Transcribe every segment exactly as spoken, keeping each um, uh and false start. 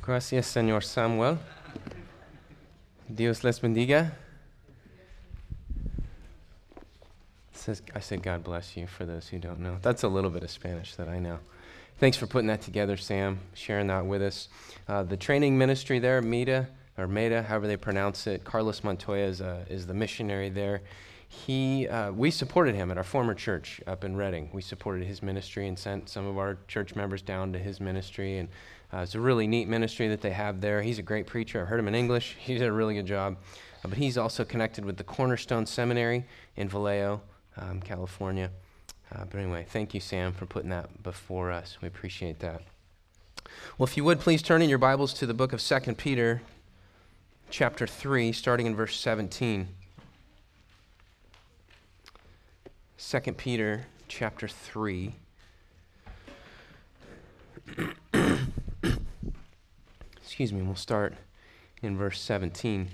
Gracias, Señor Samuel. Dios les bendiga. It says, I said God bless you for those who don't know. That's a little bit of Spanish that I know. Thanks for putting that together, Sam, sharing that with us. Uh, the training ministry there, MEDA, or MEDA, however they pronounce it, Carlos Montoya is, uh, is the missionary there. He, uh, we supported him at our former church up in Redding. We supported his ministry and sent some of our church members down to his ministry, and uh, it's a really neat ministry that they have there. He's a great preacher. I heard him in English. He did a really good job. Uh, but he's also connected with the Cornerstone Seminary in Vallejo, um, California. Uh, but anyway, thank you, Sam, for putting that before us. We appreciate that. Well, if you would, please turn in your Bibles to the book of Second Peter, chapter three, starting in verse seventeen. Second Peter, chapter three. Excuse me, we'll start in verse seventeen.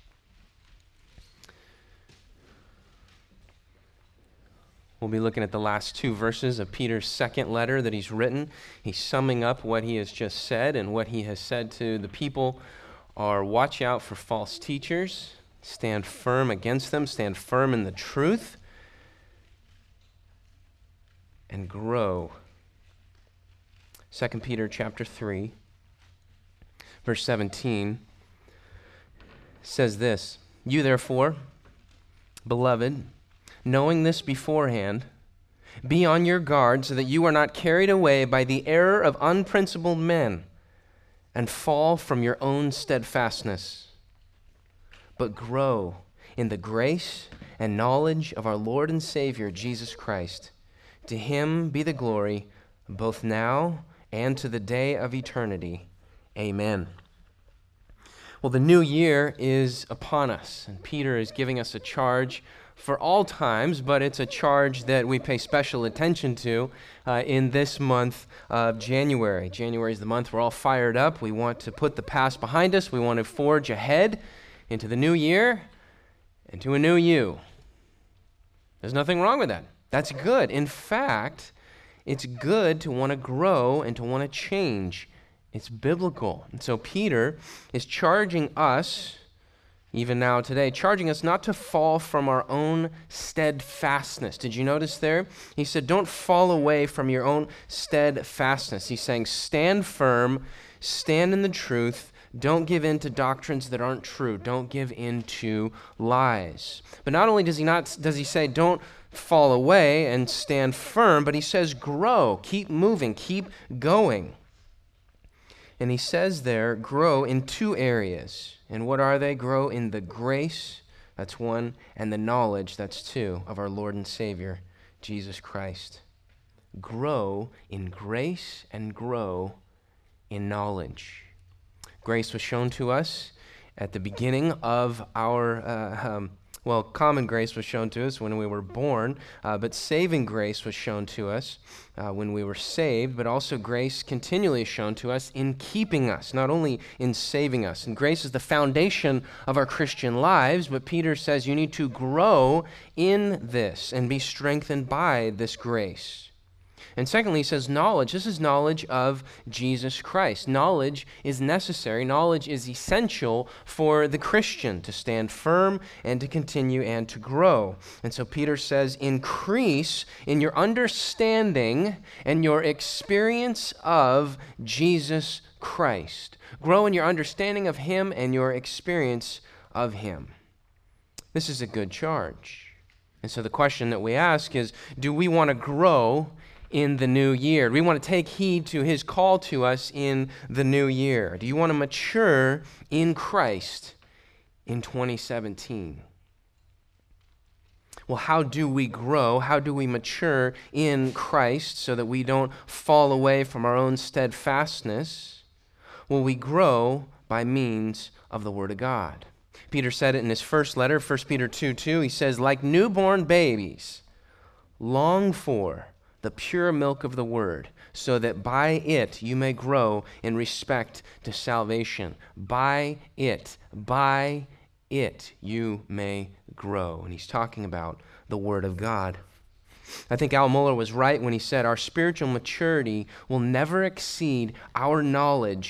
We'll be looking at the last two verses of Peter's second letter that he's written. He's summing up what he has just said, and what he has said to the people are, watch out for false teachers, stand firm against them, stand firm in the truth, and grow. Second Peter chapter three, verse seventeen says this, You therefore, beloved, knowing this beforehand, be on your guard so that you are not carried away by the error of unprincipled men and fall from your own steadfastness, but grow in the grace and knowledge of our Lord and Savior, Jesus Christ. To him be the glory both now and to the day of eternity. Amen. Well, the new year is upon us, and Peter is giving us a charge for all times, but it's a charge that we pay special attention to uh, in this month of January. January is the month we're all fired up. We want to put the past behind us. We want to forge ahead into the new year and to a new you. There's nothing wrong with that. That's good. In fact, it's good to want to grow and to want to change. It's biblical. And so Peter is charging us, even now today, charging us not to fall from our own steadfastness. Did you notice there? He said, don't fall away from your own steadfastness. He's saying, stand firm, stand in the truth, don't give in to doctrines that aren't true. Don't give in to lies. But not only does he not does he say, don't fall away and stand firm, but he says, grow, keep moving, keep going. And he says there, grow in two areas. And what are they? Grow in the grace, that's one, and the knowledge, that's two, of our Lord and Savior, Jesus Christ. Grow in grace and grow in knowledge. Grace was shown to us at the beginning of our, uh, um, well, common grace was shown to us when we were born, uh, but saving grace was shown to us uh, when we were saved, but also grace continually is shown to us in keeping us, not only in saving us. And grace is the foundation of our Christian lives, but Peter says you need to grow in this and be strengthened by this grace. And secondly, he says knowledge. This is knowledge of Jesus Christ. Knowledge is necessary. Knowledge is essential for the Christian to stand firm and to continue and to grow. And so Peter says, increase in your understanding and your experience of Jesus Christ. Grow in your understanding of him and your experience of him. This is a good charge. And so the question that we ask is, do we want to grow in the new year? Do we want to take heed to his call to us in the new year? Do you want to mature in Christ in twenty seventeen? Well, how do we grow? How do we mature in Christ so that we don't fall away from our own steadfastness? Well, we grow by means of the Word of God. Peter said it in his first letter, First Peter two two. He says, like newborn babies, long for the pure milk of the word, so that by it you may grow in respect to salvation. By it, by it you may grow. And he's talking about the Word of God. I think Al Mohler was right when he said our spiritual maturity will never exceed our knowledge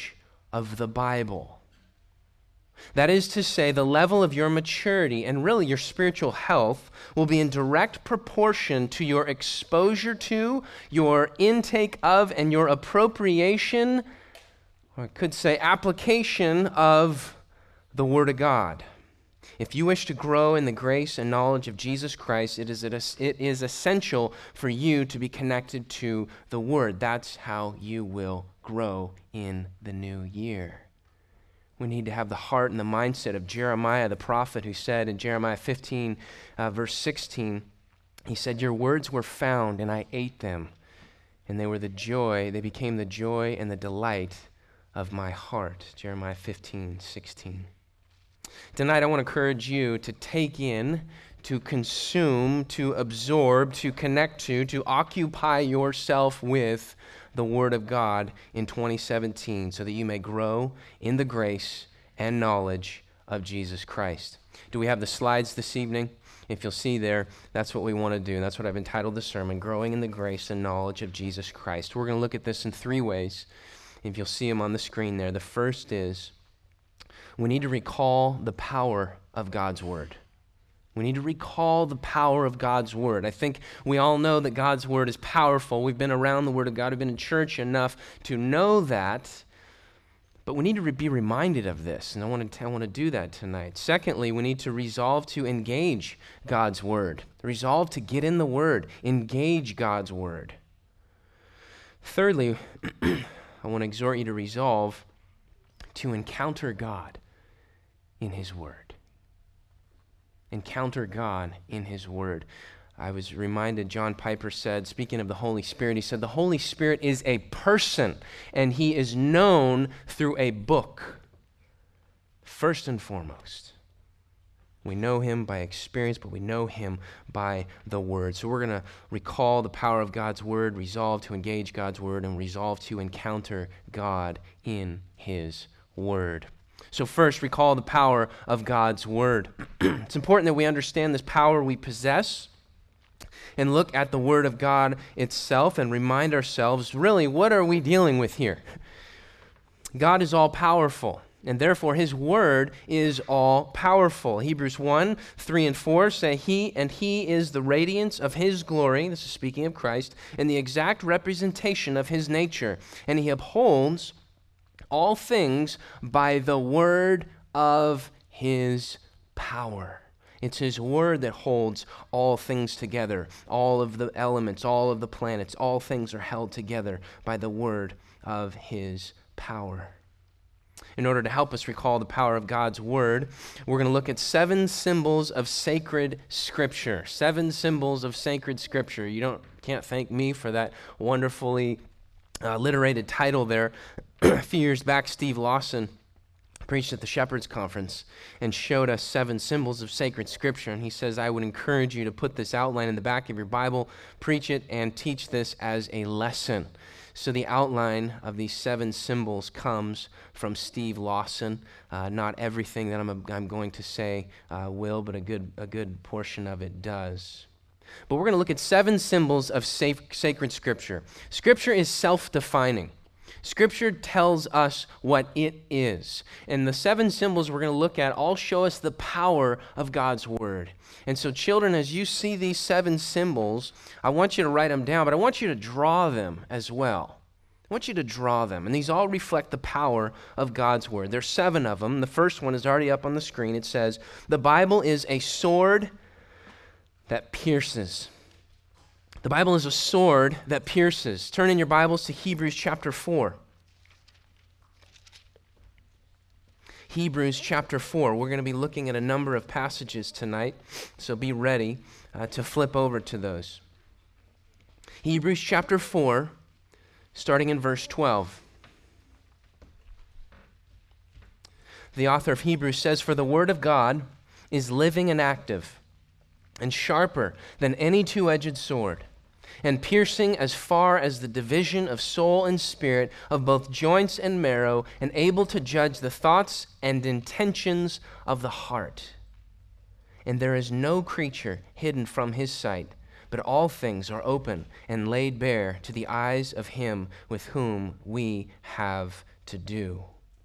of the Bible. That is to say, the level of your maturity and really your spiritual health will be in direct proportion to your exposure to, your intake of, and your appropriation, or I could say application of the Word of God. If you wish to grow in the grace and knowledge of Jesus Christ, it is, it is essential for you to be connected to the Word. That's how you will grow in the new year. We need to have the heart and the mindset of Jeremiah, the prophet, who said in Jeremiah fifteen, uh, verse sixteen, he said, "Your words were found, and I ate them, and they were the joy, they became the joy and the delight of my heart." Jeremiah fifteen, sixteen. Tonight, I want to encourage you to take in, to consume, to absorb, to connect to, to occupy yourself with the Word of God in twenty seventeen so that you may grow in the grace and knowledge of Jesus Christ. Do we have the slides this evening? If you'll see there, that's what we want to do. That's what I've entitled the sermon, Growing in the Grace and Knowledge of Jesus Christ. We're going to look at this in three ways. If you'll see them on the screen there. The first is we need to recall the power of God's Word. We need to recall the power of God's Word. I think we all know that God's Word is powerful. We've been around the Word of God. We've been in church enough to know that. But we need to be reminded of this, and I want to, I want to do that tonight. Secondly, we need to resolve to engage God's Word. Resolve to get in the Word. Engage God's Word. Thirdly, I want to exhort you to resolve to encounter God in His Word. Encounter God in His Word. I was reminded, John Piper said, speaking of the Holy Spirit, he said, the Holy Spirit is a person, and He is known through a book. First and foremost, we know Him by experience, but we know Him by the Word. So we're going to recall the power of God's Word, resolve to engage God's Word, and resolve to encounter God in His Word. So first, recall the power of God's Word. It's important that we understand this power we possess and look at the Word of God itself and remind ourselves, really, what are we dealing with here? God is all-powerful, and therefore His Word is all-powerful. Hebrews one, three, and four say, He and He is the radiance of His glory, this is speaking of Christ, and the exact representation of His nature, and He upholds all things by the word of His power. It's His Word that holds all things together, all of the elements, all of the planets, all things are held together by the word of His power. In order to help us recall the power of God's Word, we're going to look at seven symbols of sacred Scripture. Seven symbols of sacred Scripture. You don't can't thank me for that wonderfully uh, alliterated title there. A few years back, Steve Lawson preached at the Shepherd's Conference and showed us seven symbols of sacred Scripture. And he says, I would encourage you to put this outline in the back of your Bible, preach it, and teach this as a lesson. So the outline of these seven symbols comes from Steve Lawson. Uh, not everything that I'm, I'm going to say uh, will, but a good, a good portion of it does. But we're going to look at seven symbols of safe, sacred Scripture. Scripture is self-defining. Scripture tells us what it is. And the seven symbols we're going to look at all show us the power of God's Word. And so, children, as you see these seven symbols, I want you to write them down, but I want you to draw them as well. I want you to draw them. And these all reflect the power of God's Word. There's seven of them. The first one is already up on the screen. It says, the Bible is a sword that pierces. The Bible is a sword that pierces. Turn in your Bibles to Hebrews chapter four. Hebrews chapter four. We're going to be looking at a number of passages tonight, so be ready uh, to flip over to those. Hebrews chapter four, starting in verse twelve. The author of Hebrews says, for the Word of God is living and active, and sharper than any two-edged sword, and piercing as far as the division of soul and spirit, of both joints and marrow, and able to judge the thoughts and intentions of the heart. And there is no creature hidden from His sight, but all things are open and laid bare to the eyes of Him with whom we have to do.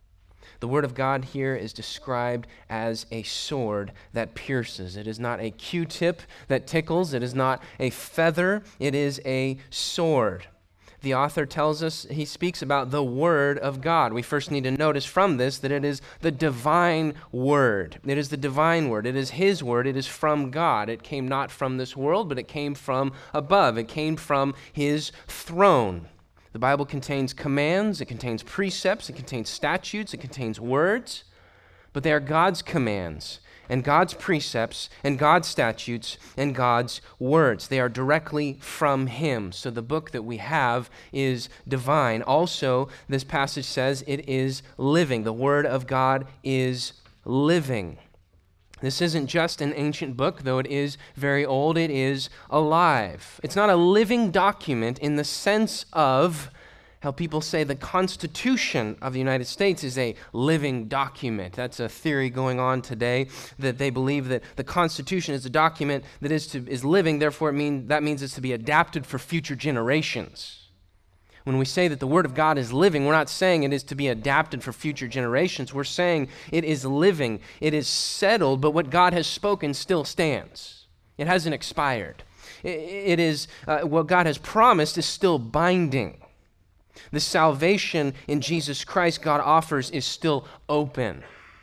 The Word of God here is described as a sword that pierces. It is not a Q-tip that tickles. It is not a feather. It is a sword. The author tells us, he speaks about the Word of God. We first need to notice from this that it is the divine Word. It is the divine Word. It is His Word. It is from God. It came not from this world, but it came from above. It came from His throne. The Bible contains commands, it contains precepts, it contains statutes, it contains words, but they are God's commands and God's precepts and God's statutes and God's words. They are directly from Him. So the book that we have is divine. Also, this passage says it is living. The Word of God is living. This isn't just an ancient book, though it is very old. It is alive. It's not a living document in the sense of how people say the Constitution of the United States is a living document. That's a theory going on today, that they believe that the Constitution is a document that is to is living, therefore it mean, that means it's to be adapted for future generations. When we say that the Word of God is living, we're not saying it is to be adapted for future generations. We're saying it is living. It is settled, but what God has spoken still stands. It hasn't expired. It is, uh, what God has promised is still binding. The salvation in Jesus Christ God offers is still open.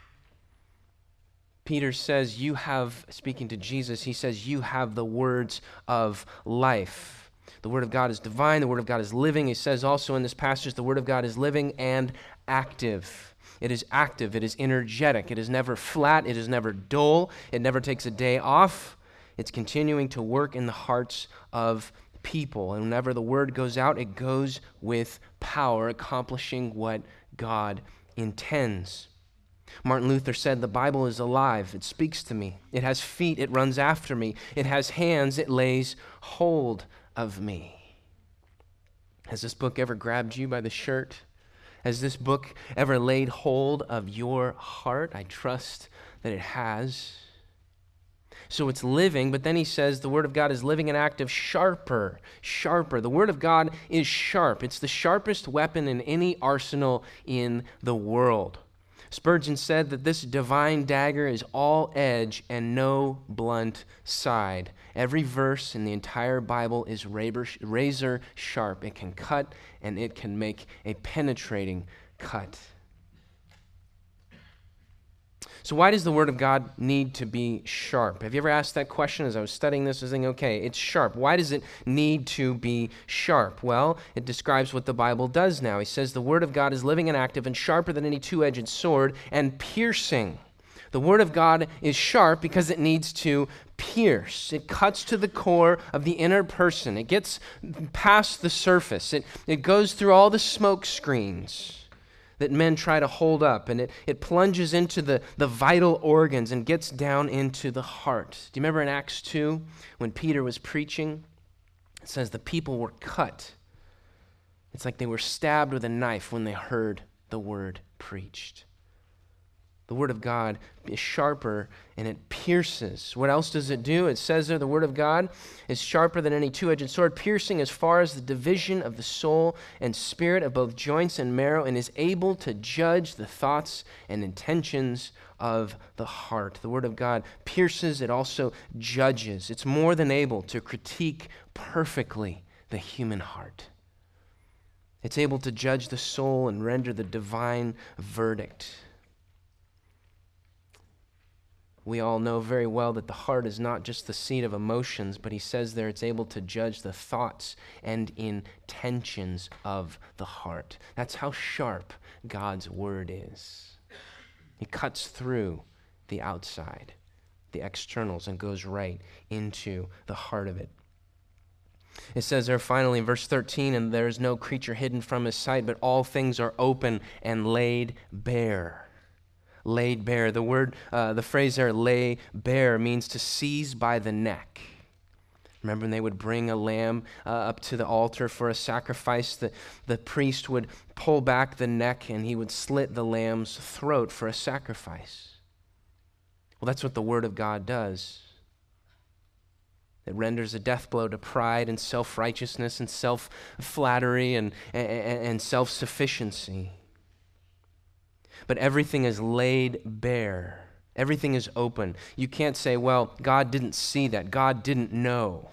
Peter says, you have, speaking to Jesus, he says, you have the words of life. The Word of God is divine. The Word of God is living. He says also in this passage, the Word of God is living and active. It is active. It is energetic. It is never flat. It is never dull. It never takes a day off. It's continuing to work in the hearts of people. And whenever the Word goes out, it goes with power, accomplishing what God intends. Martin Luther said, the Bible is alive. It speaks to me. It has feet. It runs after me. It has hands. It lays hold of me. Has this book ever grabbed you by the shirt? Has this book ever laid hold of your heart? I trust that it has. So it's living, but then he says the Word of God is living and active, sharper, sharper. The Word of God is sharp. It's the sharpest weapon in any arsenal in the world. Spurgeon said that this divine dagger is all edge and no blunt side. Every verse in the entire Bible is razor sharp. It can cut and it can make a penetrating cut. So why does the Word of God need to be sharp? Have you ever asked that question as I was studying this? I was thinking, okay, it's sharp. Why does it need to be sharp? Well, it describes what the Bible does now. He says the Word of God is living and active and sharper than any two-edged sword and piercing. The Word of God is sharp because it needs to pierce. It cuts to the core of the inner person. It gets past the surface. It, it goes through all the smoke screens that men try to hold up, and it, it plunges into the, the vital organs and gets down into the heart. Do you remember in Acts two when Peter was preaching? It says the people were cut. It's like they were stabbed with a knife when they heard the word preached. The Word of God is sharper and it pierces. What else does it do? It says there the Word of God is sharper than any two-edged sword, piercing as far as the division of the soul and spirit of both joints and marrow, and is able to judge the thoughts and intentions of the heart. The Word of God pierces, it also judges. It's more than able to critique perfectly the human heart. It's able to judge the soul and render the divine verdict. We all know very well that the heart is not just the seat of emotions, but he says there it's able to judge the thoughts and intentions of the heart. That's how sharp God's Word is. It cuts through the outside, the externals, and goes right into the heart of it. It says there finally in verse thirteen, and there is no creature hidden from his sight, but all things are open and laid bare. Laid bare. The word, uh, the phrase there, lay bare, means to seize by the neck. Remember when they would bring a lamb uh, up to the altar for a sacrifice, the, the priest would pull back the neck and he would slit the lamb's throat for a sacrifice. Well, that's what the Word of God does. It renders a death blow to pride and self-righteousness and self-flattery and, and, and self-sufficiency. but everything is laid bare. Everything is open. You can't say, well, God didn't see that. God didn't know.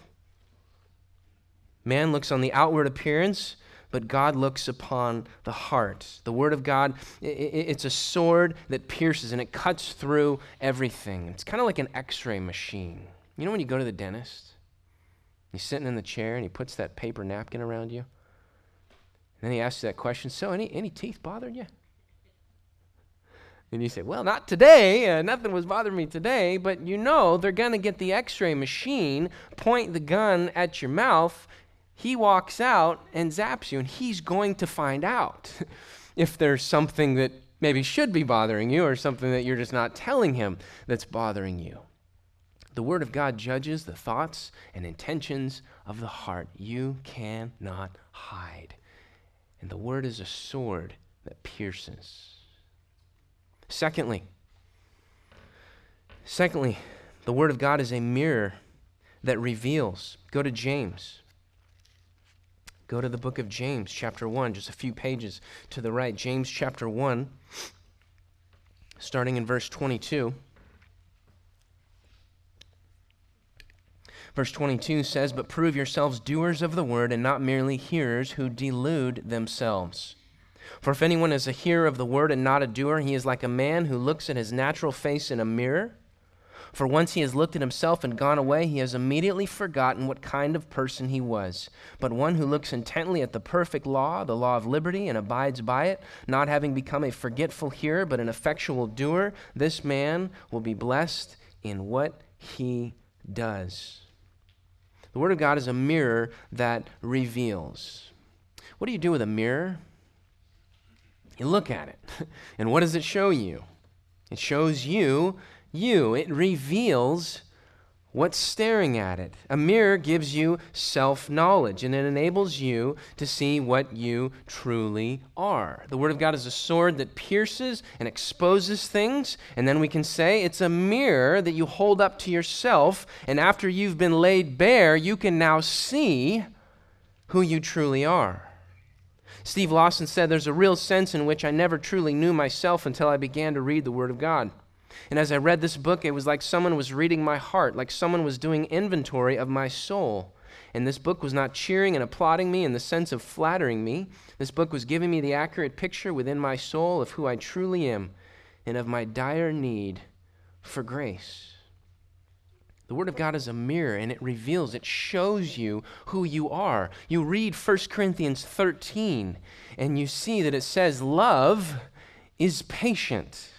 Man looks on the outward appearance, but God looks upon the heart. The Word of God, it's a sword that pierces and it cuts through everything. It's kind of like an x-ray machine. You know when you go to the dentist? You're sitting in the chair and he puts that paper napkin around you. And then he asks you that question, so any, any teeth bothering you? And you say, well, not today. Uh, nothing was bothering me today. But you know they're going to get the x-ray machine, point the gun at your mouth. He walks out and zaps you, and he's going to find out if there's something that maybe should be bothering you or something that you're just not telling him that's bothering you. The Word of God judges the thoughts and intentions of the heart. You cannot hide. And the Word is a sword that pierces. Secondly, secondly, the Word of God is a mirror that reveals. Go to James. Go to the book of James, chapter one, just a few pages to the right. James chapter one, starting in verse twenty-two. Verse twenty-two says, but prove yourselves doers of the word and not merely hearers who delude themselves. For if anyone is a hearer of the word and not a doer, he is like a man who looks at his natural face in a mirror. For once he has looked at himself and gone away, he has immediately forgotten what kind of person he was. But one who looks intently at the perfect law, the law of liberty, and abides by it, not having become a forgetful hearer, but an effectual doer, this man will be blessed in what he does. The Word of God is a mirror that reveals. What do you do with a mirror? You look at it. And what does it show you? It shows you you. It reveals what's staring at it. A mirror gives you self-knowledge, and it enables you to see what you truly are. The Word of God is a sword that pierces and exposes things, and then we can say it's a mirror that you hold up to yourself, and after you've been laid bare, you can now see who you truly are. Steve Lawson said, there's a real sense in which I never truly knew myself until I began to read the Word of God. And as I read this book, it was like someone was reading my heart, like someone was doing inventory of my soul. And this book was not cheering and applauding me in the sense of flattering me. This book was giving me the accurate picture within my soul of who I truly am and of my dire need for grace. The Word of God is a mirror, and it reveals, it shows you who you are. You read First Corinthians thirteen, and you see that it says, love is patient.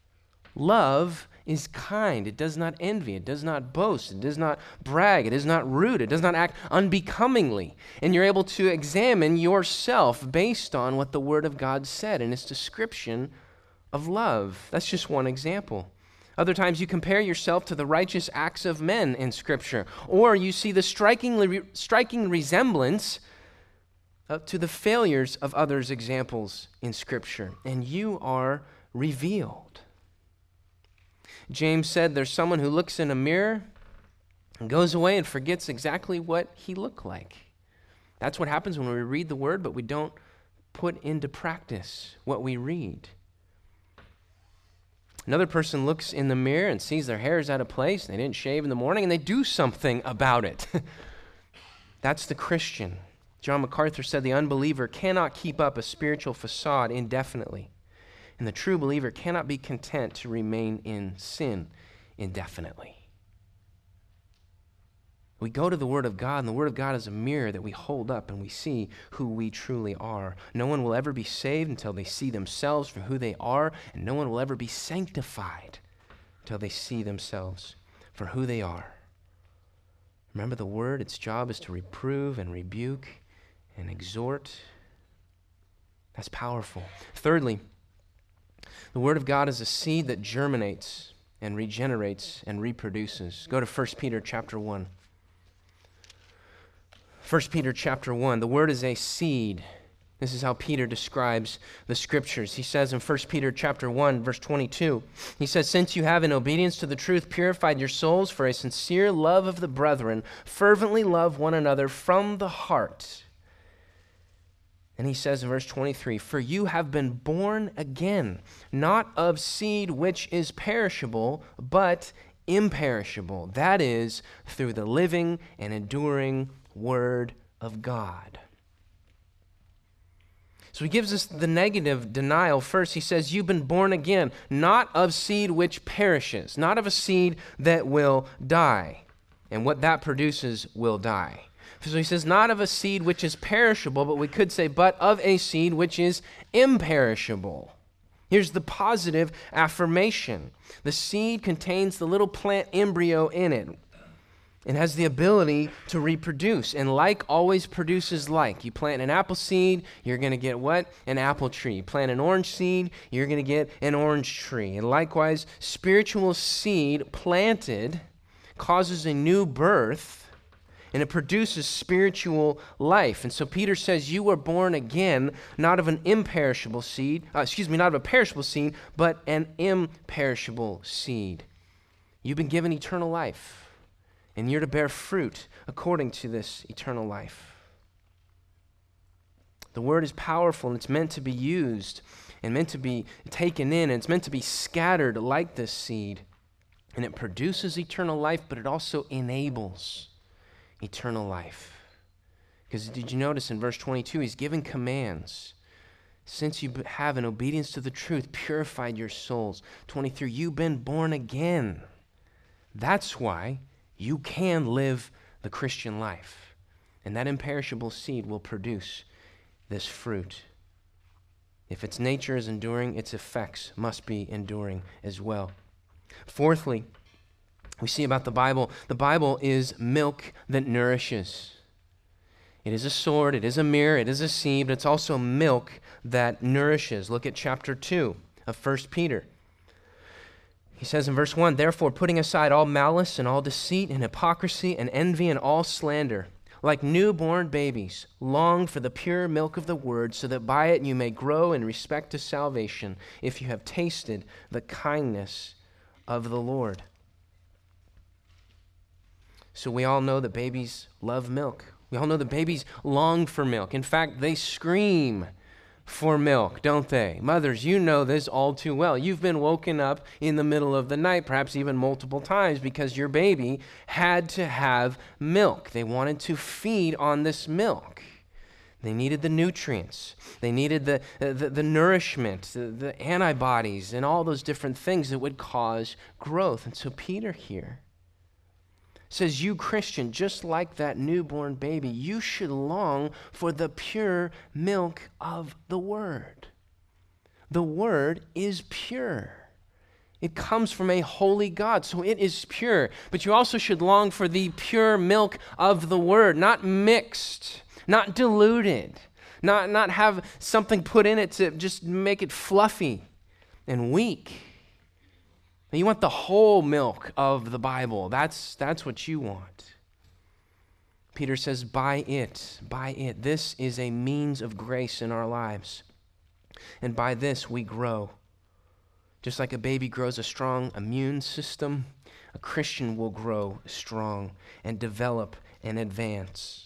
Love is kind. It does not envy. It does not boast. It does not brag. It is not rude. It does not act unbecomingly. And you're able to examine yourself based on what the Word of God said in its description of love. That's just one example. Other times you compare yourself to the righteous acts of men in Scripture, or you see the strikingly, striking resemblance uh, to the failures of others' examples in Scripture, and you are revealed. James said there's someone who looks in a mirror and goes away and forgets exactly what he looked like. That's what happens when we read the Word, but we don't put into practice what we read. Another person looks in the mirror and sees their hair is out of place, and they didn't shave in the morning, and they do something about it. That's the Christian. John MacArthur said the unbeliever cannot keep up a spiritual facade indefinitely. And the true believer cannot be content to remain in sin indefinitely. We go to the Word of God, and the Word of God is a mirror that we hold up and we see who we truly are. No one will ever be saved until they see themselves for who they are, and no one will ever be sanctified until they see themselves for who they are. Remember the Word, its job is to reprove and rebuke and exhort. That's powerful. Thirdly, the Word of God is a seed that germinates and regenerates and reproduces. Go to First Peter chapter one. First Peter chapter one. The Word is a seed. This is how Peter describes the Scriptures. He says in First Peter chapter one, verse twenty-two, he says, since you have in obedience to the truth purified your souls for a sincere love of the brethren, fervently love one another from the heart. And he says in verse twenty-three, "For you have been born again, not of seed which is perishable, but imperishable. That is, through the living and enduring Word of God." So he gives us the negative denial first. He says, you've been born again, not of seed which perishes, not of a seed that will die. And what that produces will die. So he says, not of a seed which is perishable, but we could say, but of a seed which is imperishable. Here's the positive affirmation. The seed contains the little plant embryo in it. It has the ability to reproduce, and like always produces like. You plant an apple seed, you're going to get what? An apple tree. You plant an orange seed, you're going to get an orange tree. And likewise, spiritual seed planted causes a new birth, and it produces spiritual life. And so Peter says, you were born again, not of an imperishable seed, uh, excuse me, not of a perishable seed, but an imperishable seed. You've been given eternal life. And you're to bear fruit according to this eternal life. The word is powerful, and it's meant to be used and meant to be taken in, and it's meant to be scattered like this seed. And it produces eternal life, but it also enables eternal life. Because did you notice in verse twenty-two, he's given commands. Since you have, in obedience to the truth, purified your souls. twenty-three, you've been born again. That's why you can live the Christian life, and that imperishable seed will produce this fruit. If its nature is enduring, its effects must be enduring as well. Fourthly, we see about the Bible, the Bible is milk that nourishes. It is a sword, it is a mirror, it is a seed, but it's also milk that nourishes. Look at chapter two of First Peter. He says in verse one, therefore, putting aside all malice and all deceit and hypocrisy and envy and all slander, like newborn babies, long for the pure milk of the word, so that by it you may grow in respect to salvation, if you have tasted the kindness of the Lord. So we all know that babies love milk. We all know that babies long for milk. In fact, they scream for milk, don't they? Mothers, you know this all too well. You've been woken up in the middle of the night, perhaps even multiple times, because your baby had to have milk. They wanted to feed on this milk. They needed the nutrients. They needed the, the, the nourishment, the, the antibodies, and all those different things that would cause growth. And so Peter here says, you Christian, just like that newborn baby, you should long for the pure milk of the Word. The Word is pure. It comes from a holy God, so it is pure. But you also should long for the pure milk of the Word, not mixed, not diluted, not, not have something put in it to just make it fluffy and weak. You want the whole milk of the Bible. That's, that's what you want. Peter says, by it, by it. This is a means of grace in our lives. And by this we grow. Just like a baby grows a strong immune system, a Christian will grow strong and develop and advance.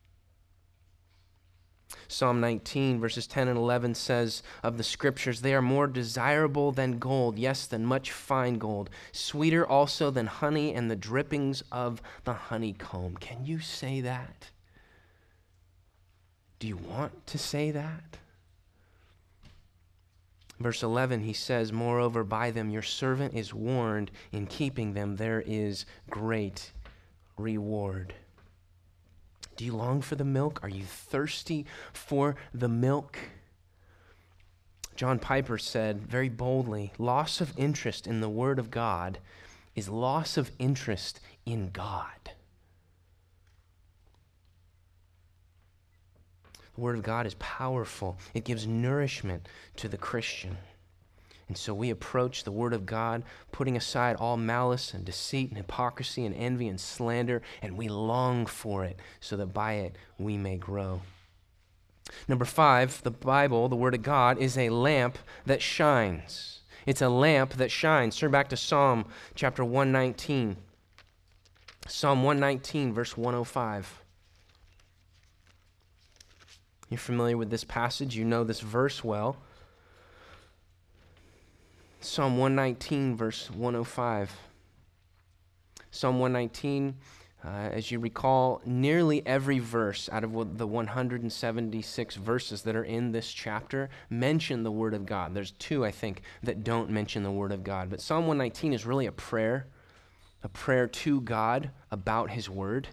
Psalm nineteen, verses ten and eleven says of the scriptures, they are more desirable than gold, yes, than much fine gold, sweeter also than honey and the drippings of the honeycomb. Can you say that? Do you want to say that? Verse eleven, he says, moreover, by them your servant is warned, in keeping them there is great reward. Do you long for the milk? Are you thirsty for the milk? John Piper said very boldly, loss of interest in the Word of God is loss of interest in God. The Word of God is powerful. It gives nourishment to the Christian. And so we approach the Word of God, putting aside all malice and deceit and hypocrisy and envy and slander, and we long for it so that by it we may grow. Number five, the Bible, the Word of God, is a lamp that shines. It's a lamp that shines. Turn back to Psalm chapter one nineteen. Psalm one nineteen, verse one oh five. You're familiar with this passage. You know this verse well. Psalm one nineteen, verse one oh five. Psalm one nineteen, uh, as you recall, nearly every verse out of the one hundred seventy-six verses that are in this chapter mention the Word of God. There's two, I think, that don't mention the Word of God. But Psalm one nineteen is really a prayer, a prayer to God about His Word.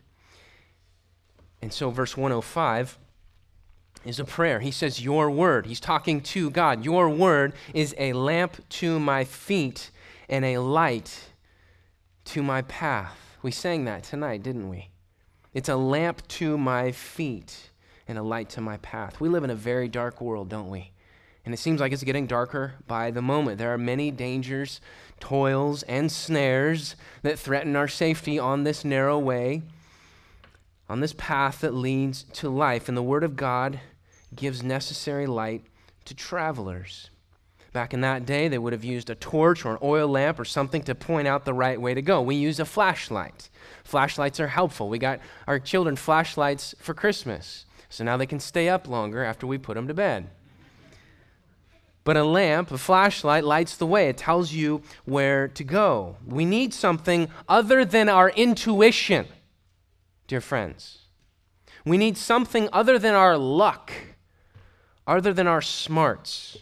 And so verse one oh five is a prayer. He says, your word. He's talking to God. Your word is a lamp to my feet and a light to my path. We sang that tonight, didn't we? It's a lamp to my feet and a light to my path. We live in a very dark world, don't we? And it seems like it's getting darker by the moment. There are many dangers, toils, and snares that threaten our safety on this narrow way, on this path that leads to life. And the Word of God gives necessary light to travelers. Back in that day, they would have used a torch or an oil lamp or something to point out the right way to go. We use a flashlight. Flashlights are helpful. We got our children flashlights for Christmas, so now they can stay up longer after we put them to bed. But a lamp, a flashlight, lights the way. It tells you where to go. We need something other than our intuition, dear friends. We need something other than our luck, other than our smarts,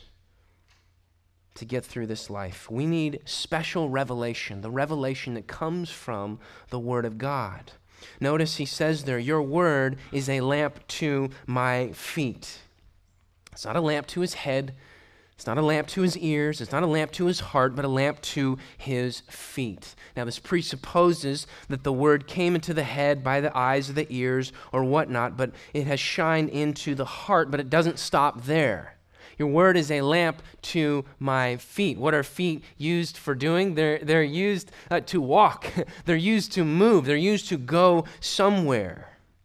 to get through this life. We need special revelation, the revelation that comes from the Word of God. Notice he says there, your word is a lamp to my feet. It's not a lamp to his head. It's not a lamp to his ears. It's not a lamp to his heart, but a lamp to his feet. Now, this presupposes that the word came into the head by the eyes or the ears or whatnot, but it has shined into the heart, but it doesn't stop there. Your word is a lamp to my feet. What are feet used for doing? They're, they're used uh, to walk. They're used to move. They're used to go somewhere.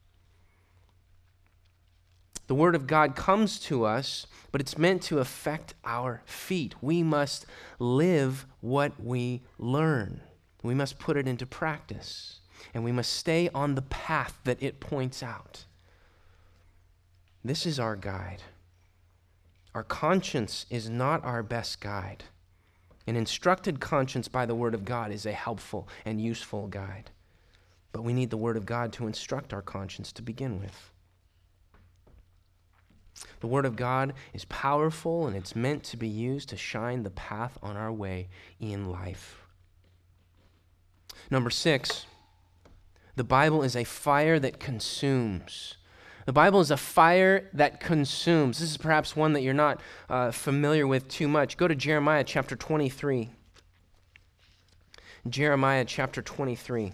The Word of God comes to us, but it's meant to affect our feet. We must live what we learn. We must put it into practice, and we must stay on the path that it points out. This is our guide. Our conscience is not our best guide. An instructed conscience by the Word of God is a helpful and useful guide, but we need the Word of God to instruct our conscience to begin with. The Word of God is powerful, and it's meant to be used to shine the path on our way in life. Number six, the Bible is a fire that consumes. The Bible is a fire that consumes. This is perhaps one that you're not uh, familiar with too much. Go to Jeremiah chapter twenty-three. Jeremiah chapter twenty-three.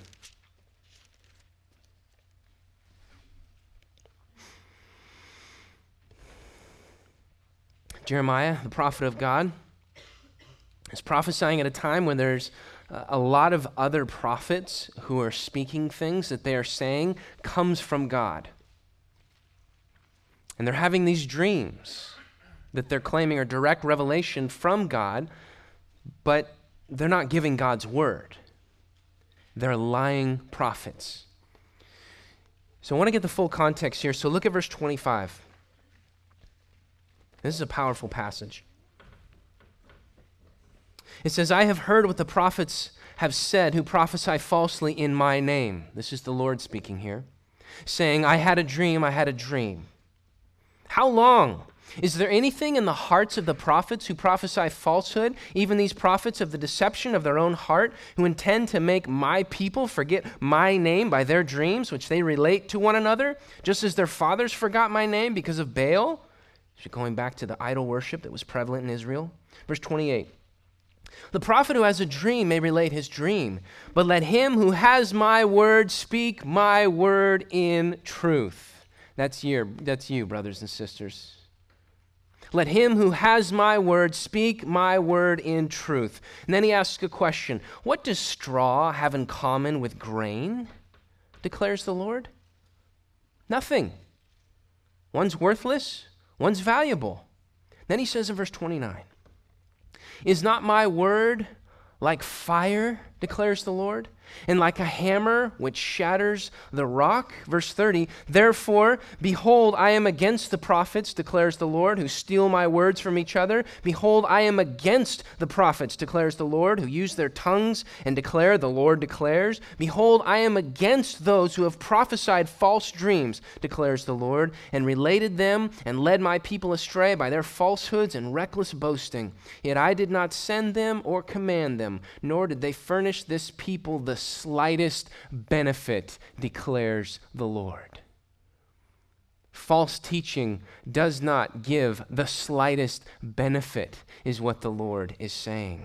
Jeremiah, the prophet of God, is prophesying at a time when there's a lot of other prophets who are speaking things that they are saying comes from God. And they're having these dreams that they're claiming are direct revelation from God, but they're not giving God's word. They're lying prophets. So I want to get the full context here. So look at verse twenty-five. This is a powerful passage. It says, I have heard what the prophets have said who prophesy falsely in my name. This is the Lord speaking here, saying, I had a dream, I had a dream. How long? Is there anything in the hearts of the prophets who prophesy falsehood, even these prophets of the deception of their own heart, who intend to make my people forget my name by their dreams, which they relate to one another, just as their fathers forgot my name because of Baal? So going back to the idol worship that was prevalent in Israel. Verse twenty-eight. The prophet who has a dream may relate his dream, but let him who has my word speak my word in truth. That's you, that's you, brothers and sisters. Let him who has my word speak my word in truth. And then he asks a question. What does straw have in common with grain? Declares the Lord. Nothing. One's worthless. One's valuable. Then he says in verse twenty-nine, is not my word like fire, declares the Lord, and like a hammer which shatters the rock. Verse thirty, therefore, behold, I am against the prophets, declares the Lord, who steal my words from each other. Behold, I am against the prophets, declares the Lord, who use their tongues and declare, the Lord declares. Behold, I am against those who have prophesied false dreams, declares the Lord, and related them and led my people astray by their falsehoods and reckless boasting. Yet I did not send them or command them, nor did they furnish this people the slightest benefit, declares the Lord. False teaching does not give the slightest benefit, is what the Lord is saying.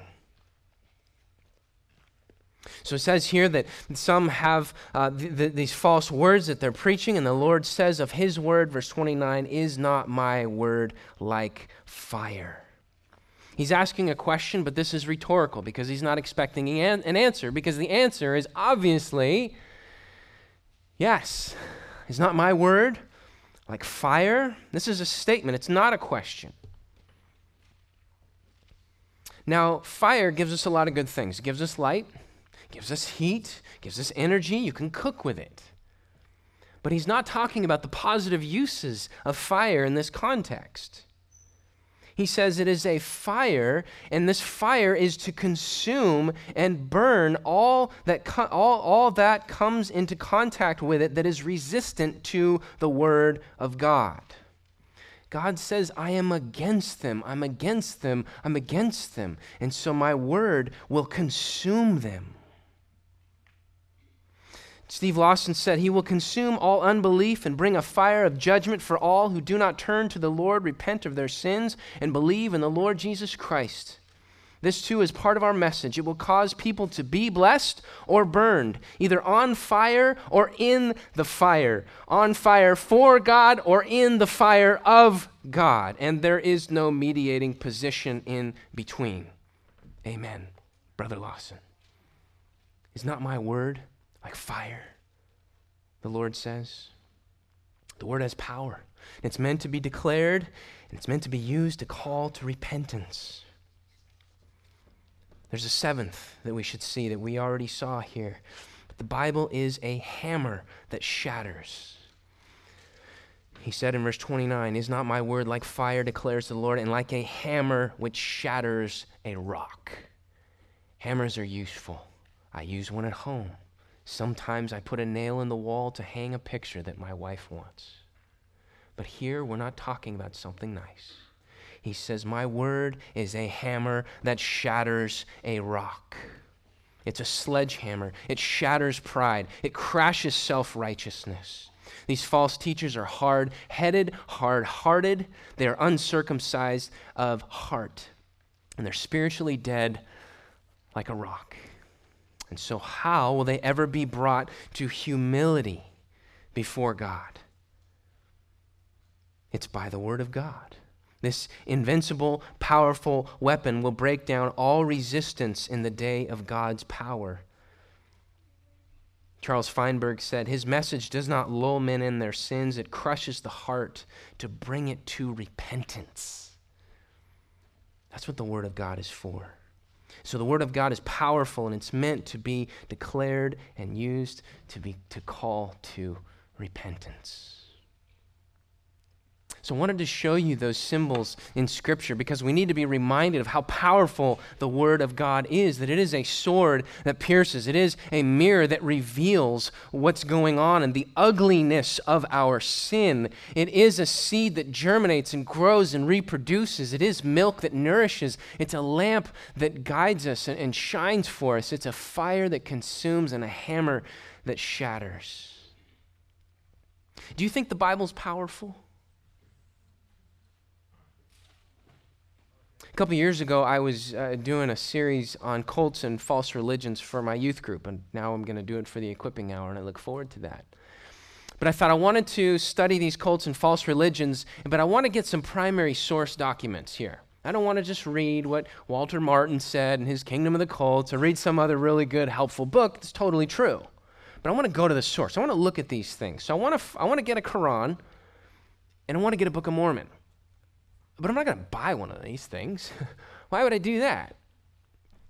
So it says here that some have uh, th- th- these false words that they're preaching, and the Lord says of his word, verse twenty-nine, is not my word like fire? He's asking a question, but this is rhetorical because he's not expecting an answer, because the answer is obviously yes. Is not my word like fire? This is a statement. It's not a question. Now, fire gives us a lot of good things. It gives us light, gives us heat, gives us energy. You can cook with it. But he's not talking about the positive uses of fire in this context. He says it is a fire, and this fire is to consume and burn all that co- all, all that comes into contact with it that is resistant to the word of God. God says, I am against them, I'm against them, I'm against them, and so my word will consume them. Steve Lawson said, he will consume all unbelief and bring a fire of judgment for all who do not turn to the Lord, repent of their sins, and believe in the Lord Jesus Christ. This too is part of our message. It will cause people to be blessed or burned, either on fire or in the fire, on fire for God or in the fire of God. And there is no mediating position in between. Amen, Brother Lawson. Is not my word like fire? The Lord says. The word has power. It's meant to be declared, and it's meant to be used to call to repentance. There's a seventh that we should see that we already saw here. But the Bible is a hammer that shatters. He said in verse twenty-nine, is not my word like fire, declares the Lord, and like a hammer which shatters a rock. Hammers are useful. I use one at home. Sometimes I put a nail in the wall to hang a picture that my wife wants. But here we're not talking about something nice. He says, my word is a hammer that shatters a rock. It's a sledgehammer. It shatters pride. It crashes self-righteousness. These false teachers are hard-headed, hard-hearted. They are uncircumcised of heart. And they're spiritually dead like a rock. And so how will they ever be brought to humility before God? It's by the word of God. This invincible, powerful weapon will break down all resistance in the day of God's power. Charles Feinberg said, his message does not lull men in their sins. It crushes the heart to bring it to repentance. That's what the word of God is for. So the word of God is powerful, and it's meant to be declared and used to be to call to repentance. So I wanted to show you those symbols in Scripture because we need to be reminded of how powerful the Word of God is, that it is a sword that pierces. It is a mirror that reveals what's going on and the ugliness of our sin. It is a seed that germinates and grows and reproduces. It is milk that nourishes. It's a lamp that guides us and shines for us. It's a fire that consumes and a hammer that shatters. Do you think the Bible's powerful? A couple years ago, I was uh, doing a series on cults and false religions for my youth group, and now I'm going to do it for the Equipping Hour, and I look forward to that. But I thought I wanted to study these cults and false religions, but I want to get some primary source documents here. I don't want to just read what Walter Martin said in his Kingdom of the Cults or read some other really good, helpful book that's totally true. But I want to go to the source. I want to look at these things. So I want to, I want to get a Quran, and I want to get a Book of Mormon. But I'm not going to buy one of these things. Why would I do that?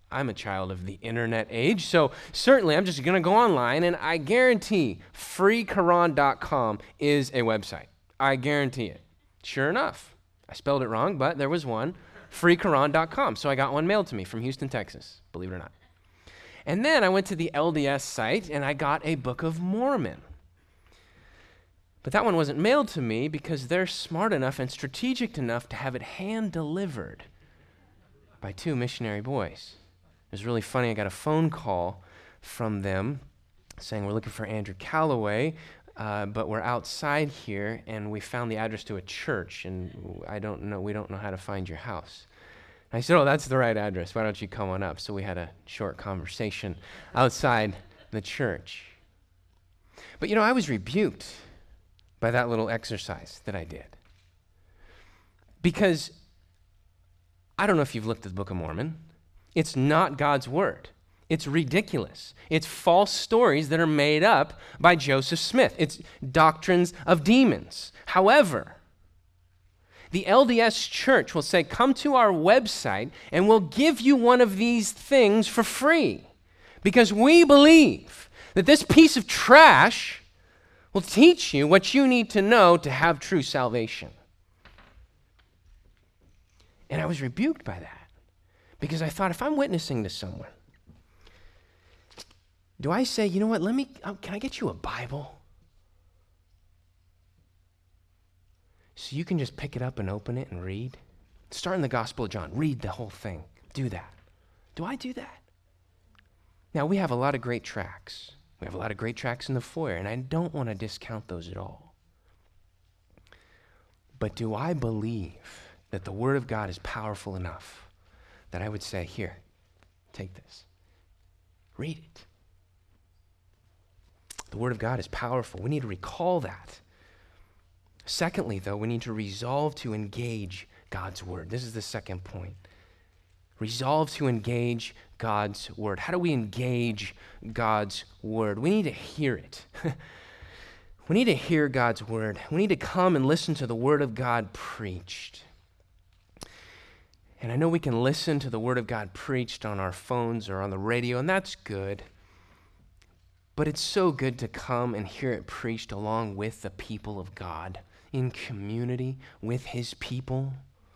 I'm a child of the internet age, so certainly I'm just going to go online, and I guarantee free quran dot com is a website. I guarantee it. Sure enough, I spelled it wrong, but there was one, free quran dot com. So I got one mailed to me from Houston, Texas, believe it or not. And then I went to the L D S site, and I got a Book of Mormon. But that one wasn't mailed to me because they're smart enough and strategic enough to have it hand-delivered by two missionary boys. It was really funny. I got a phone call from them saying, we're looking for Andrew Calloway, uh, but we're outside here, and we found the address to a church, and I don't know, we don't know how to find your house. I said, oh, that's the right address. Why don't you come on up? So we had a short conversation outside the church. But, you know, I was rebuked by that little exercise that I did. Because I don't know if you've looked at the Book of Mormon. It's not God's word. It's ridiculous. It's false stories that are made up by Joseph Smith. It's doctrines of demons. However, the L D S church will say, come to our website and we'll give you one of these things for free. Because we believe that this piece of trash will teach you what you need to know to have true salvation. And I was rebuked by that because I thought, if I'm witnessing to someone, do I say, you know what, let me, oh, can I get you a Bible? So you can just pick it up and open it and read? Start in the Gospel of John, read the whole thing. Do that. Do I do that? Now, we have a lot of great tracts. We have a lot of great tracts in the foyer, and I don't want to discount those at all. But do I believe that the Word of God is powerful enough that I would say, here, take this. Read it. The Word of God is powerful. We need to recall that. Secondly, though, we need to resolve to engage God's Word. This is the second point. Resolve to engage God's Word. How do we engage God's Word? We need to hear it. We need to hear God's Word. We need to come and listen to the Word of God preached. And I know we can listen to the Word of God preached on our phones or on the radio, and that's good. But it's so good to come and hear it preached along with the people of God, in community with His people.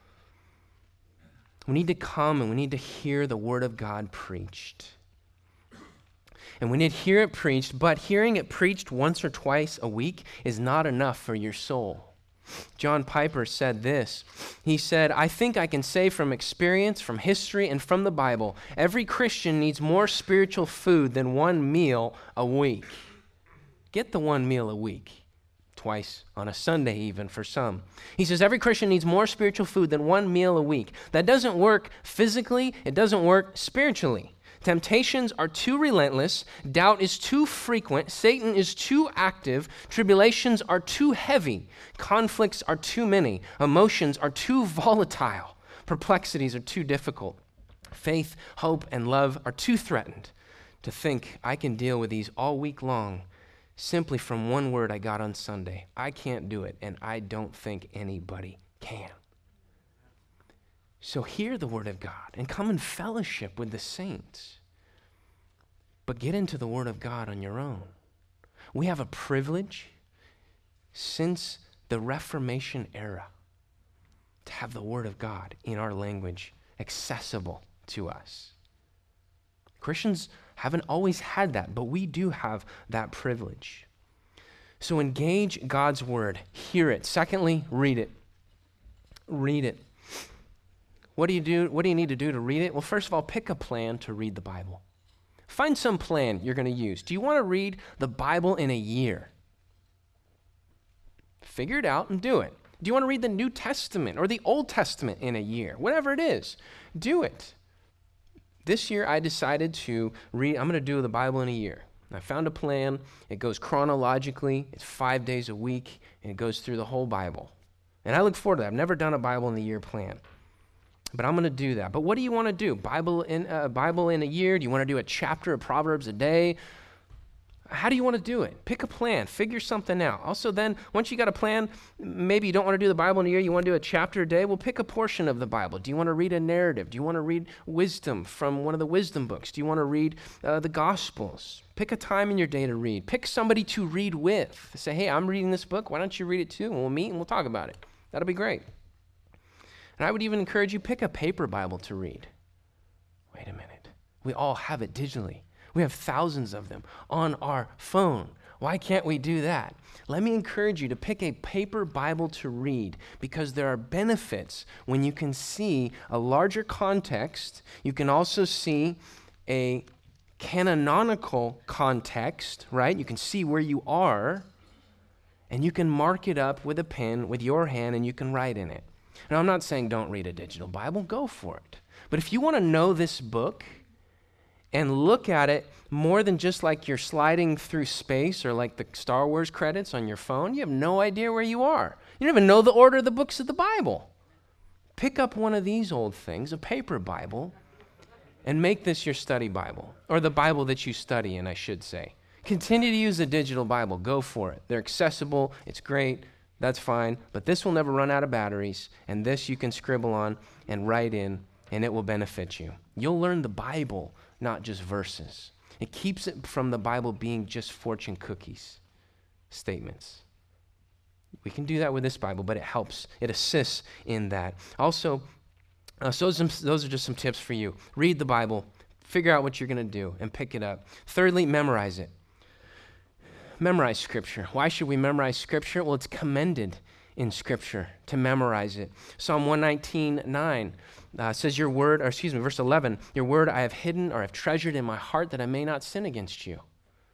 We need to come and we need to hear the Word of God preached. And we need to hear it preached, but hearing it preached once or twice a week is not enough for your soul. John Piper said this. He said, I think I can say from experience, from history, and from the Bible, every Christian needs more spiritual food than one meal a week. Get the one meal a week. Twice on a Sunday even for some. He says every Christian needs more spiritual food than one meal a week. That doesn't work physically. It doesn't work spiritually. Temptations are too relentless. Doubt is too frequent. Satan is too active. Tribulations are too heavy. Conflicts are too many. Emotions are too volatile. Perplexities are too difficult. Faith, hope, and love are too threatened to think I can deal with these all week long simply from one word I got on Sunday. I can't do it, and I don't think anybody can. So hear the Word of God and come in fellowship with the saints. But get into the Word of God on your own. We have a privilege since the Reformation era to have the Word of God in our language accessible to us. Christians haven't always had that, but we do have that privilege. So engage God's Word. Hear it. Secondly, read it. Read it. What do you do? What do you need to do to read it? Well, first of all, pick a plan to read the Bible. Find some plan you're going to use. Do you want to read the Bible in a year? Figure it out and do it. Do you want to read the New Testament or the Old Testament in a year? Whatever it is, do it. This year I decided to read, I'm going to do the Bible in a year. I found a plan. It goes chronologically. It's five days a week, and it goes through the whole Bible. And I look forward to that. I've never done a Bible in the year plan. But I'm going to do that. But what do you want to do? Bible in uh, Bible in a year? Do you want to do a chapter of Proverbs a day? How do you want to do it? Pick a plan. Figure something out. Also then, once you got a plan, maybe you don't want to do the Bible in a year, you want to do a chapter a day, well, pick a portion of the Bible. Do you want to read a narrative? Do you want to read wisdom from one of the wisdom books? Do you want to read uh, the Gospels? Pick a time in your day to read. Pick somebody to read with. Say, hey, I'm reading this book. Why don't you read it too? And we'll meet and we'll talk about it. That'll be great. And I would even encourage you, pick a paper Bible to read. Wait a minute. We all have it digitally. We have thousands of them on our phone. Why can't we do that? Let me encourage you to pick a paper Bible to read, because there are benefits when you can see a larger context. You can also see a canonical context, right? You can see where you are, and you can mark it up with a pen with your hand, and you can write in it. Now, I'm not saying don't read a digital Bible. Go for it. But if you want to know this book and look at it more than just like you're sliding through space or like the Star Wars credits on your phone, you have no idea where you are. You don't even know the order of the books of the Bible. Pick up one of these old things, a paper Bible, and make this your study Bible, or the Bible that you study in, I should say. Continue to use a digital Bible. Go for it. They're accessible. It's great. That's fine. But this will never run out of batteries, and this you can scribble on and write in, and it will benefit you. You'll learn the Bible, not just verses. It keeps it from the Bible being just fortune cookies statements. We can do that with this Bible, but it helps. It assists in that. Also, uh, so those, those are just some tips for you. Read the Bible, figure out what you're going to do, and pick it up. Thirdly, memorize it. Memorize Scripture. Why should we memorize Scripture? Well, it's commended in Scripture to memorize it. Psalm one nineteen, nine uh, says, your word, or excuse me, verse eleven, your word I have hidden or have treasured in my heart that I may not sin against you.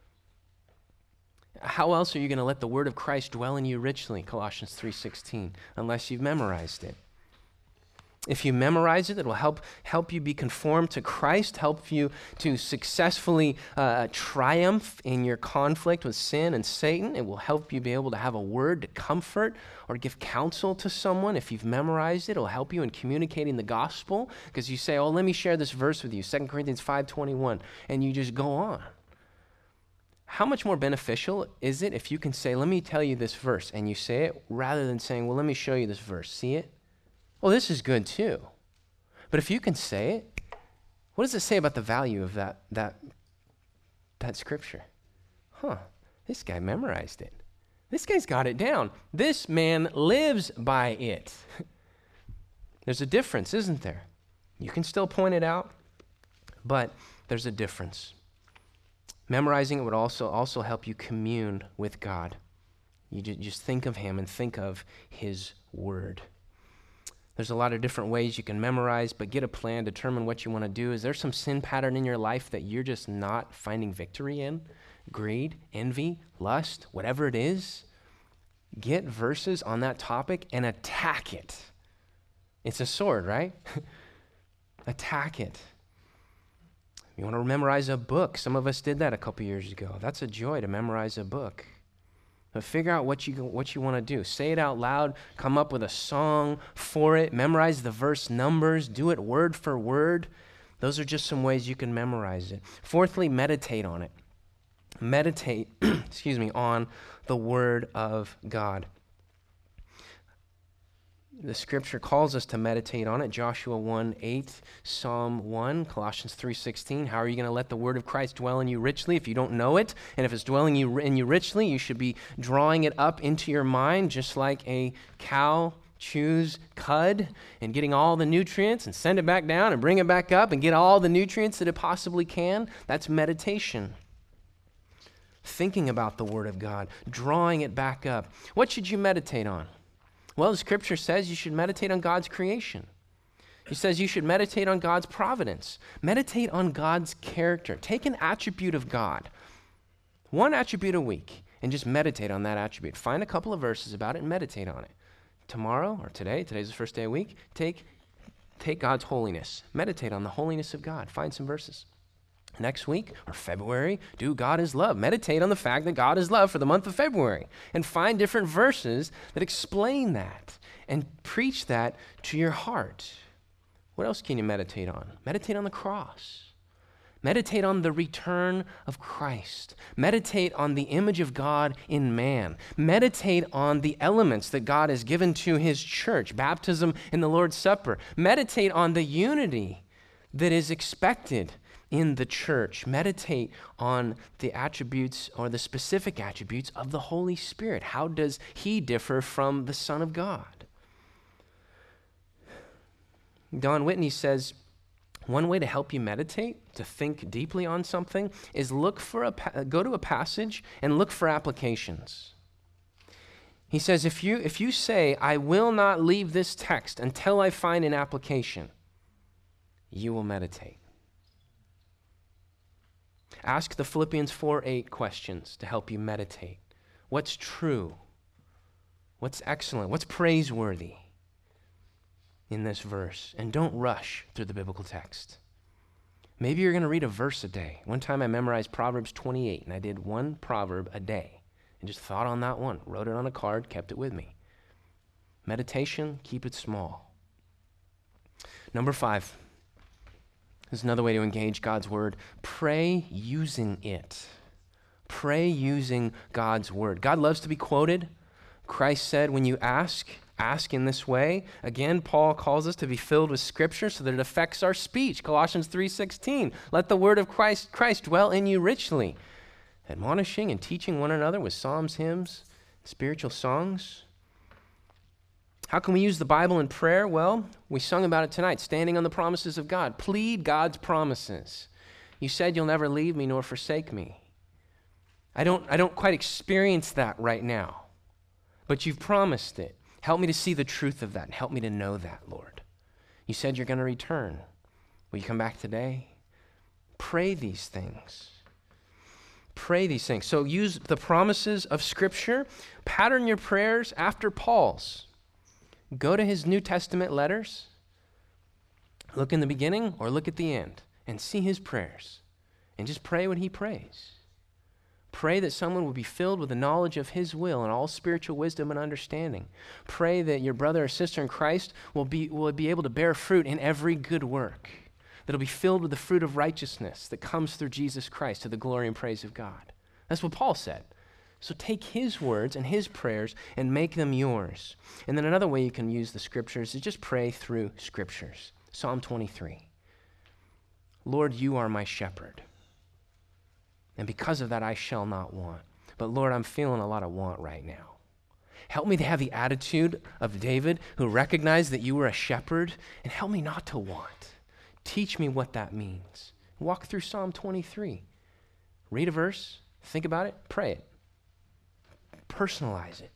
How else are you going to let the word of Christ dwell in you richly, Colossians three sixteen, unless you've memorized it? If you memorize it, it will help help you be conformed to Christ, help you to successfully uh, triumph in your conflict with sin and Satan. It will help you be able to have a word to comfort or give counsel to someone. If you've memorized it, it will help you in communicating the gospel, because you say, oh, let me share this verse with you, Second Corinthians five twenty-one, and you just go on. How much more beneficial is it if you can say, let me tell you this verse, and you say it, rather than saying, well, let me show you this verse. See it? Well, this is good too. But if you can say it, what does it say about the value of that that that scripture? Huh, this guy memorized it. This guy's got it down. This man lives by it. There's a difference, isn't there? You can still point it out, but there's a difference. Memorizing it would also, also help you commune with God. You just think of him and think of his word. There's a lot of different ways you can memorize, but get a plan, determine what you want to do. Is there some sin pattern in your life that you're just not finding victory in? Greed, envy, lust, whatever it is? Get verses on that topic and attack it. It's a sword, right? Attack it. You want to memorize a book. Some of us did that a couple years ago. That's a joy to memorize a book. But figure out what you what you want to do. Say it out loud. Come up with a song for it. Memorize the verse numbers. Do it word for word. Those are just some ways you can memorize it. Fourthly, meditate on it. Meditate, excuse me, on the Word of God. The Scripture calls us to meditate on it. Joshua one eight, Psalm one, Colossians three sixteen. How are you going to let the word of Christ dwell in you richly if you don't know it? And if it's dwelling you in you richly, you should be drawing it up into your mind, just like a cow chews cud and getting all the nutrients and send it back down and bring it back up and get all the nutrients that it possibly can. That's meditation. Thinking about the Word of God, drawing it back up. What should you meditate on? Well, the Scripture says you should meditate on God's creation. It says you should meditate on God's providence. Meditate on God's character. Take an attribute of God, one attribute a week, and just meditate on that attribute. Find a couple of verses about it and meditate on it. Tomorrow or today, today's the first day of the week, take, take God's holiness. Meditate on the holiness of God. Find some verses. Next week or February, do God is love. Meditate on the fact that God is love for the month of February and find different verses that explain that and preach that to your heart. What else can you meditate on? Meditate on the cross. Meditate on the return of Christ. Meditate on the image of God in man. Meditate on the elements that God has given to his church, baptism and the Lord's Supper. Meditate on the unity that is expected in the church. Meditate on the attributes or the specific attributes of the Holy Spirit. How does he differ from the Son of God? Don Whitney says, one way to help you meditate, to think deeply on something, is look for a pa- go to a passage and look for applications. He says, if you if you say, I will not leave this text until I find an application, you will meditate. Ask the Philippians four eight questions to help you meditate. What's true? What's excellent? What's praiseworthy in this verse? And don't rush through the biblical text. Maybe you're going to read a verse a day. One time I memorized Proverbs twenty-eight, and I did one proverb a day and just thought on that one, wrote it on a card, kept it with me. Meditation, keep it small. Number five, this is another way to engage God's word. Pray using it. Pray using God's word. God loves to be quoted. Christ said, when you ask, ask in this way. Again, Paul calls us to be filled with Scripture so that it affects our speech. Colossians three sixteen, let the word of Christ, Christ dwell in you richly, admonishing and teaching one another with psalms, hymns, spiritual songs. How can we use the Bible in prayer? Well, we sung about it tonight, standing on the promises of God. Plead God's promises. You said you'll never leave me nor forsake me. I don't, I don't quite experience that right now, but you've promised it. Help me to see the truth of that and help me to know that, Lord. You said you're going to return. Will you come back today? Pray these things. Pray these things. So use the promises of Scripture. Pattern your prayers after Paul's. Go to his New Testament letters. Look in the beginning or look at the end and see his prayers. And just pray what he prays. Pray that someone will be filled with the knowledge of his will and all spiritual wisdom and understanding. Pray that your brother or sister in Christ will be, will be able to bear fruit in every good work. That will be filled with the fruit of righteousness that comes through Jesus Christ to the glory and praise of God. That's what Paul said. So take his words and his prayers and make them yours. And then another way you can use the Scriptures is just pray through Scriptures. Psalm twenty-three. Lord, you are my shepherd. And because of that, I shall not want. But Lord, I'm feeling a lot of want right now. Help me to have the attitude of David, who recognized that you were a shepherd, and help me not to want. Teach me what that means. Walk through Psalm twenty-three. Read a verse, think about it, pray it. Personalize it.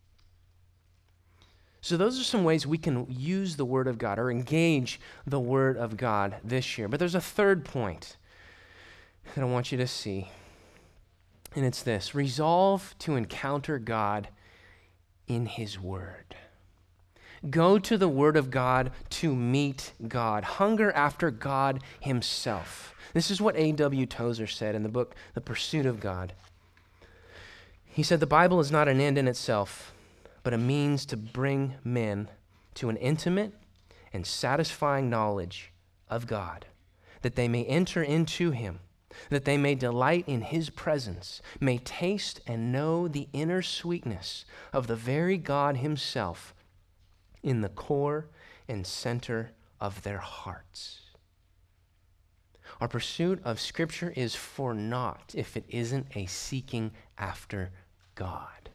So those are some ways we can use the Word of God or engage the Word of God this year. But there's a third point that I want you to see, and it's this: resolve to encounter God in His Word. Go to the Word of God to meet God. Hunger after God Himself. This is what A W Tozer said in the book, The Pursuit of God. He said, the Bible is not an end in itself, but a means to bring men to an intimate and satisfying knowledge of God, that they may enter into Him, that they may delight in His presence, may taste and know the inner sweetness of the very God Himself in the core and center of their hearts. Our pursuit of Scripture is for naught if it isn't a seeking after God.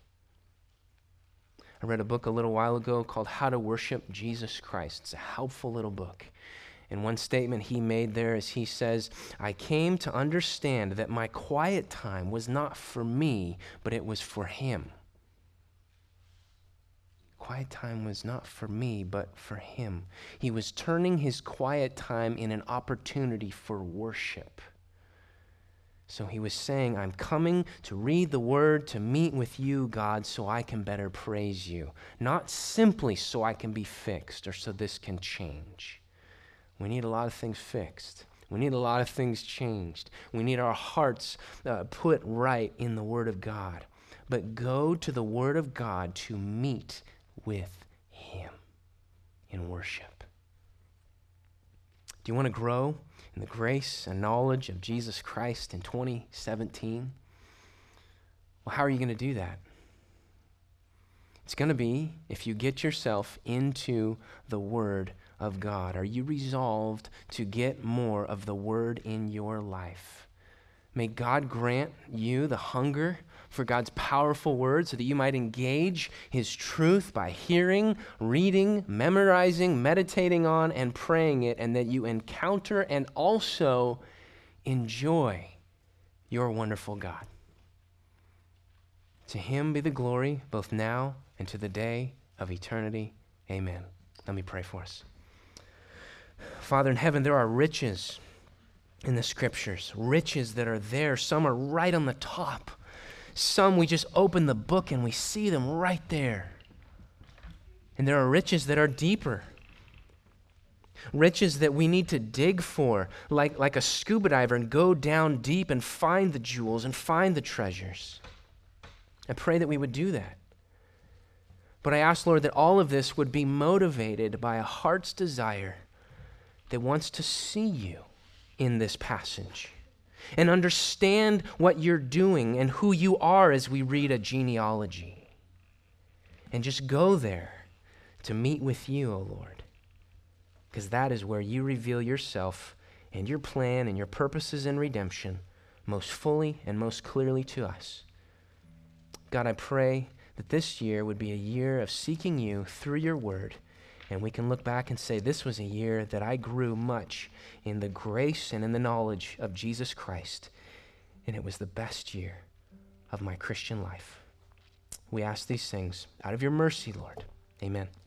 I read a book a little while ago called How to Worship Jesus Christ. It's a helpful little book. And one statement he made there is he says, I came to understand that my quiet time was not for me, but it was for Him. Quiet time was not for me, but for Him. He was turning his quiet time in an opportunity for worship. So he was saying, I'm coming to read the Word, to meet with you, God, so I can better praise you. Not simply so I can be fixed or so this can change. We need a lot of things fixed. We need a lot of things changed. We need our hearts uh, put right in the Word of God. But go to the Word of God to meet with Him in worship. Do you want to grow in the grace and knowledge of Jesus Christ in twenty seventeen? Well, how are you going to do that? It's going to be if you get yourself into the Word of God. Are you resolved to get more of the Word in your life? May God grant you the hunger for God's powerful Word so that you might engage His truth by hearing, reading, memorizing, meditating on, and praying it, and that you encounter and also enjoy your wonderful God. To Him be the glory, both now and to the day of eternity. Amen. Let me pray for us. Father in heaven, there are riches in the Scriptures, riches that are there. Some are right on the top. Some we just open the book and we see them right there. And there are riches that are deeper. Riches that we need to dig for, like, like a scuba diver, and go down deep and find the jewels and find the treasures. I pray that we would do that. But I ask, Lord, that all of this would be motivated by a heart's desire that wants to see you in this passage and understand what you're doing and who you are as we read a genealogy. And just go there to meet with you, O Lord, because that is where you reveal yourself and your plan and your purposes in redemption most fully and most clearly to us. God, I pray that this year would be a year of seeking you through your word, and we can look back and say, this was a year that I grew much in the grace and in the knowledge of Jesus Christ, and it was the best year of my Christian life. We ask these things out of your mercy, Lord. Amen.